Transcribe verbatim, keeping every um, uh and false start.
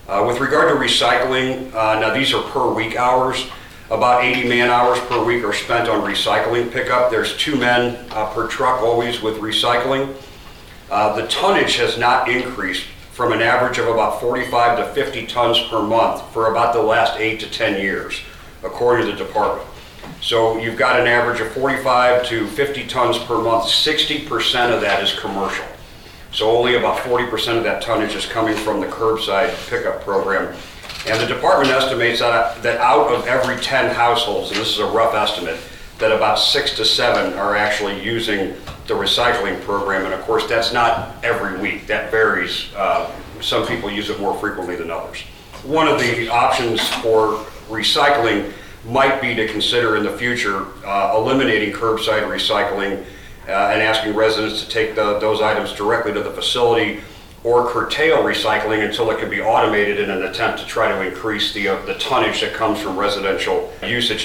Uh, with regard to recycling, uh, now these are per week hours. About eighty man hours per week are spent on recycling pickup. There's two men uh, per truck always with recycling. Uh, the tonnage has not increased from an average of about forty-five to fifty tons per month for about the last eight to ten years, according to the department. So you've got an average of forty-five to fifty tons per month. sixty percent of that is commercial. So only about forty percent of that tonnage is coming from the curbside pickup program. And the department estimates that, that out of every ten households, and this is a rough estimate, that about six to seven are actually using the recycling program. And of course, that's not every week. That varies. Uh, some people use it more frequently than others. One of the options for recycling might be to consider in the future uh, eliminating curbside recycling uh, and asking residents to take the, those items directly to the facility, or curtail recycling until it can be automated in an attempt to try to increase the, uh, the tonnage that comes from residential usage.